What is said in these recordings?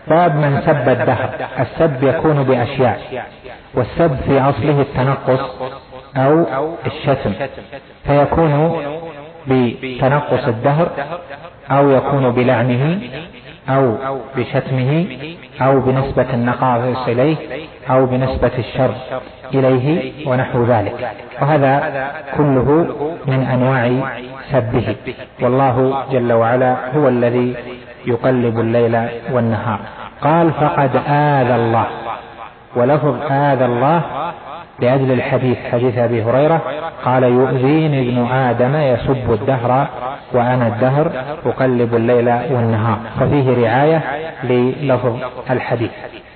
باب من سب الدهر. السب يكون بأشياء، والسب في أصله التنقص أو الشتم، فيكون بتنقص الدهر، أو يكون بلعنه، أو بشتمه، أو بنسبة النقائص إليه، أو بنسبة الشر إليه ونحو ذلك، وهذا كله من أنواع سبه. والله جل وعلا هو الذي يقلب الليل والنهار. قال فقد آذى الله، ولفظ آذى الله لأجل الحديث، حديث أبي هريرة قال يؤذيني ابن آدم يسب الدهر وأنا الدهر أقلب الليل والنهار، ففيه رعاية للفظ الحديث.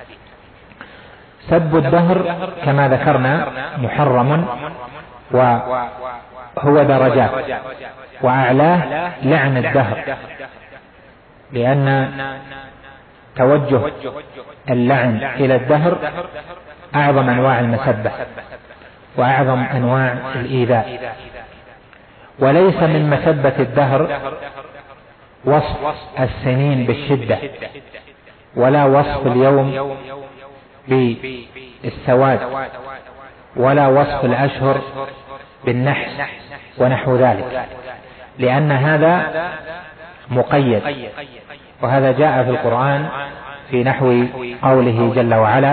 سب الدهر كما ذكرنا محرم، وهو درجات، وأعلاه لعن الدهر، لأن توجه اللعن إلى الدهر أعظم أنواع المسبة وأعظم أنواع الإيذاء. وليس من مسبة الدهر وصف السنين بالشدة، ولا وصف اليوم بالسواد، ولا وصف الأشهر بالنحس ونحو ذلك، لأن هذا مقيد، وهذا جاء في القرآن في نحو قوله جل وعلا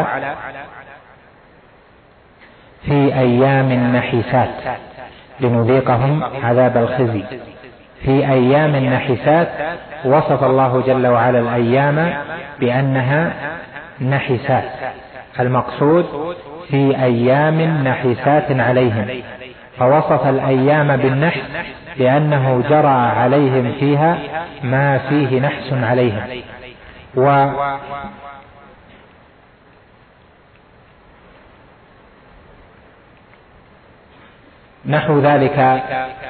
في أيام نحسات لنذيقهم عذاب الخزي. في أيام نحسات وصف الله جل وعلا الأيام بأنها نحسات، المقصود في أيام نحسات عليهم، فوصف الأيام بالنحس لأنه جرى عليهم فيها ما فيه نحس عليهم. ونحو ذلك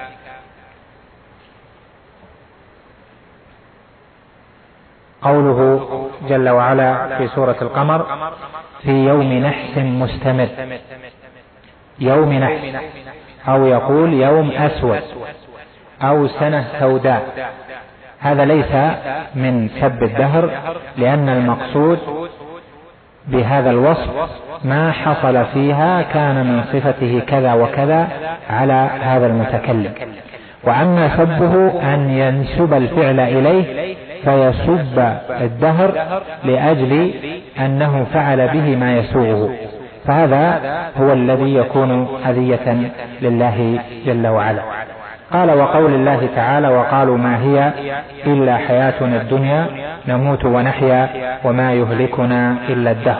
قوله جل وعلا في سورة القمر في يوم نحس مستمر، يوم نحس، أو يقول يوم أسود أو سنة سوداء. هذا ليس من سب الدهر، لأن المقصود بهذا الوصف ما حصل فيها كان من صفته كذا وكذا على هذا المتكلم. وأما سبه أن ينسب الفعل إليه فيسب الدهر لأجل أنه فعل به ما يسوءه، فهذا هو الذي يكون أذية لله جل وعلا. قال وقول الله تعالى وقالوا ما هي إلا حياتنا الدنيا نموت ونحيا وما يهلكنا إلا الدهر.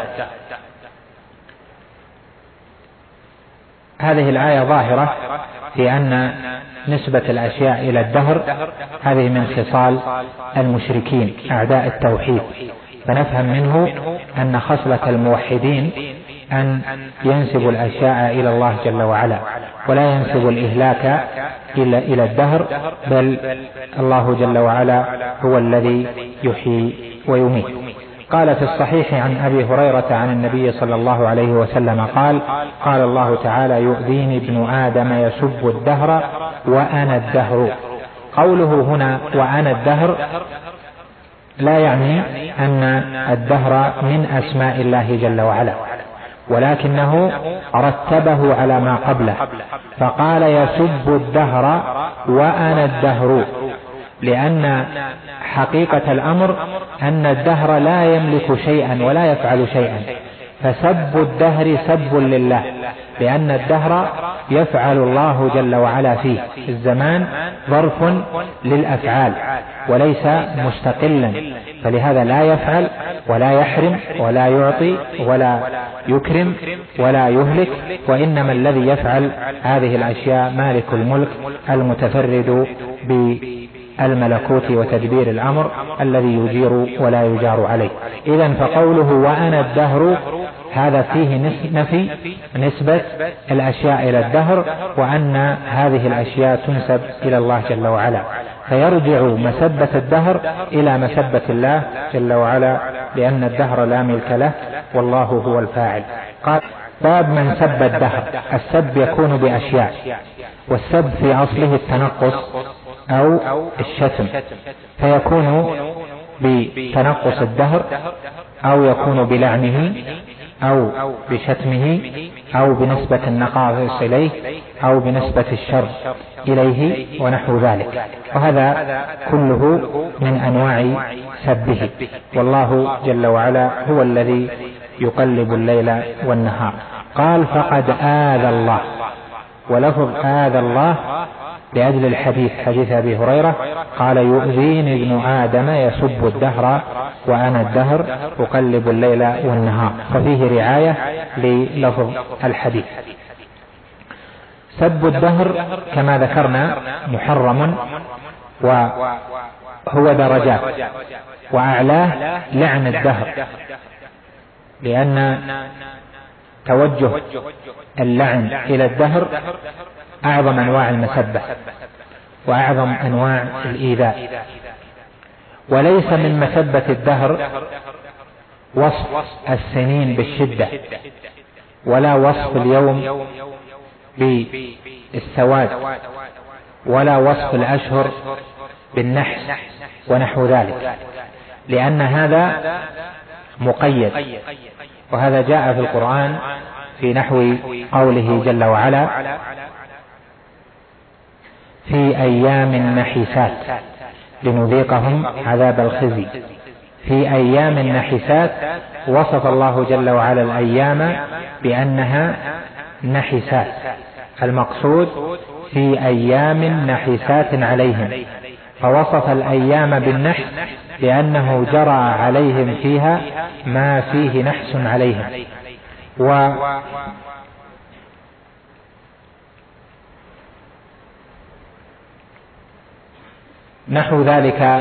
هذه الآية ظاهرة في أن نسبة الأشياء إلى الدهر هذه من خصال المشركين أعداء التوحيد، فنفهم منه أن خصلة الموحدين أن ينسب الأشياء إلى الله جل وعلا، ولا ينسب الإهلاك إلى الدهر، بل الله جل وعلا هو الذي يحيي ويميت. قال في الصحيح عن أبي هريرة عن النبي صلى الله عليه وسلم قال قال الله تعالى يؤذيني ابن آدم يسب الدهر وأنا الدهر. قوله هنا وأنا الدهر لا يعني أن الدهر من أسماء الله جل وعلا، ولكنه رتبه على ما قبله، فقال يسب الدهر وأنا الدهر، لأن حقيقة الأمر أن الدهر لا يملك شيئا ولا يفعل شيئا، فسب الدهر سب لله، لأن الدهر يفعل الله جل وعلا فيه. الزمان ظرف للأفعال وليس مستقلا، فلهذا لا يفعل ولا يحرم ولا يعطي ولا يكرم ولا يهلك، وإنما الذي يفعل هذه الأشياء مالك الملك المتفرد بالملكوت وتدبير الأمر الذي يجير ولا يجار عليه. إذن فقوله وأنا الدهر هذا فيه نفي نسبة الأشياء إلى الدهر، وأن هذه الأشياء تنسب إلى الله جل وعلا، فيرجع مسبة الدهر إلى مسبة الله جل وعلا، لأن الدهر لا ملك له والله هو الفاعل. قال باب من سب الدهر. السب يكون بأشياء، والسب في أصله التنقص أو الشتم، فيكون بتنقص الدهر، أو يكون بلعنه أو بشتمه أو بنسبة النقائص إليه أو بنسبة الشر إليه ونحو ذلك، وهذا كله من أنواع سبه. والله جل وعلا هو الذي يقلب الليل والنهار. قال فقد آذى الله، ولفظ آذى الله لأجل الحديث، حديث أبي هريرة قال يؤذيني ابن آدم يسب الدهر وأنا الدهر أقلب الليل والنهار، ففيه رعاية للفظ الحديث. سب الدهر كما ذكرنا محرم، وهو درجات، وأعلاه لعن الدهر، لأن توجه اللعن إلى الدهر أعظم أنواع المسبة وأعظم أنواع الإيذاء. وليس من مسبة الدهر وصف السنين بالشدة، ولا وصف اليوم بالسواد، ولا وصف الأشهر بالنحس ونحو ذلك، لأن هذا مقيد، وهذا جاء في القرآن في نحو قوله جل وعلا في أيام نحسات لنذيقهم عذاب الخزي. في أيام نحسات وصف الله جل وعلا الأيام بأنها نحسات، المقصود في أيام نحسات عليهم، فوصف الأيام بالنحس لأنه جرى عليهم فيها ما فيه نحس عليهم. ونحو ذلك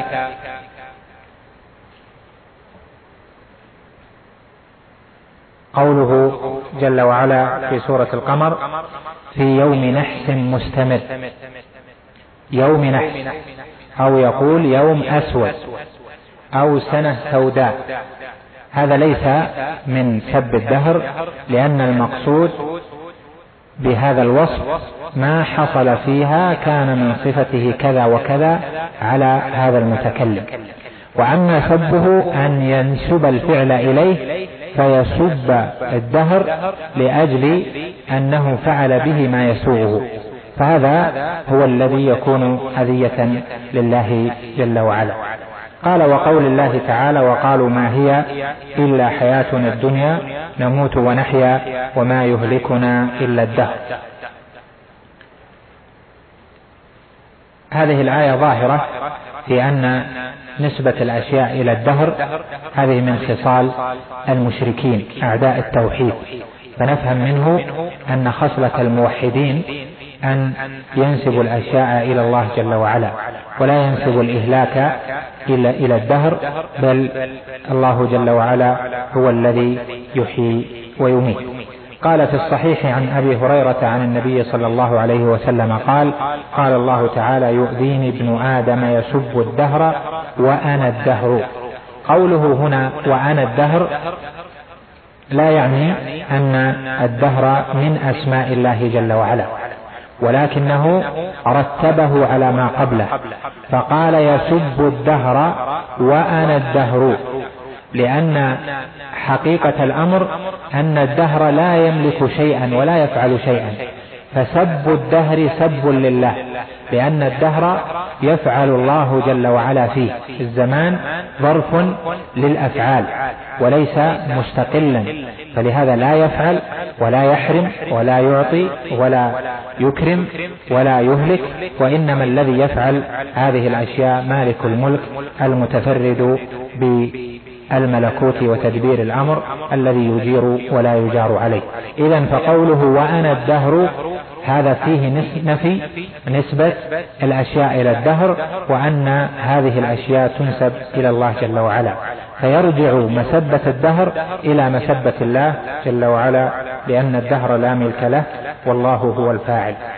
قوله جل وعلا في سورة القمر في يوم نحس مستمر، يوم نحس، أو يقول يوم أسود أو سنة سوداء. هذا ليس من سب الدهر، لأن المقصود بهذا الوصف ما حصل فيها كان من صفته كذا وكذا على هذا المتكلم. وأما سبه أن ينسب الفعل إليه فيسب الدهر لأجل أنه فعل به ما يسوءه، فهذا هو الذي يكون أذية لله جل وعلا. قال وقول الله تعالى وقالوا ما هي إلا حياتنا الدنيا نموت ونحيا وما يهلكنا إلا الدهر. هذه الآية ظاهرة في أن نسبة الأشياء إلى الدهر هذه من خصال المشركين أعداء التوحيد، فنفهم منه أن خصلة الموحدين أن ينسب الأشياء إلى الله جل وعلا، ولا ينسب الإهلاك إلى الدهر، بل الله جل وعلا هو الذي يحيي ويميت. قال في الصحيح عن أبي هريرة عن النبي صلى الله عليه وسلم قال الله تعالى يؤذيني ابن آدم يسب الدهر وأنا الدهر. قوله هنا وأنا الدهر لا يعني أن الدهر من أسماء الله جل وعلا، ولكنه رتبه على ما قبله فقال يسب الدهر وأنا الدهر، لأن حقيقة الأمر أن الدهر لا يملك شيئا ولا يفعل شيئا، فسب الدهر سب لله، لأن الدهر يفعل الله جل وعلا فيه. الزمان ظرف للأفعال وليس مستقلا، فلهذا لا يفعل ولا يحرم ولا يعطي ولا يكرم ولا يهلك، وإنما الذي يفعل هذه الأشياء مالك الملك المتفرد بالملكوت وتدبير الأمر الذي يجير ولا يجار عليه. إذن فقوله وأنا الدهر هذا فيه نفي نسبة الأشياء إلى الدهر، وأن هذه الأشياء تنسب إلى الله جل وعلا، فيرجع مسبة الدهر إلى مسبة الله جل وعلا، لأن الدهر لا ملك له والله هو الفاعل.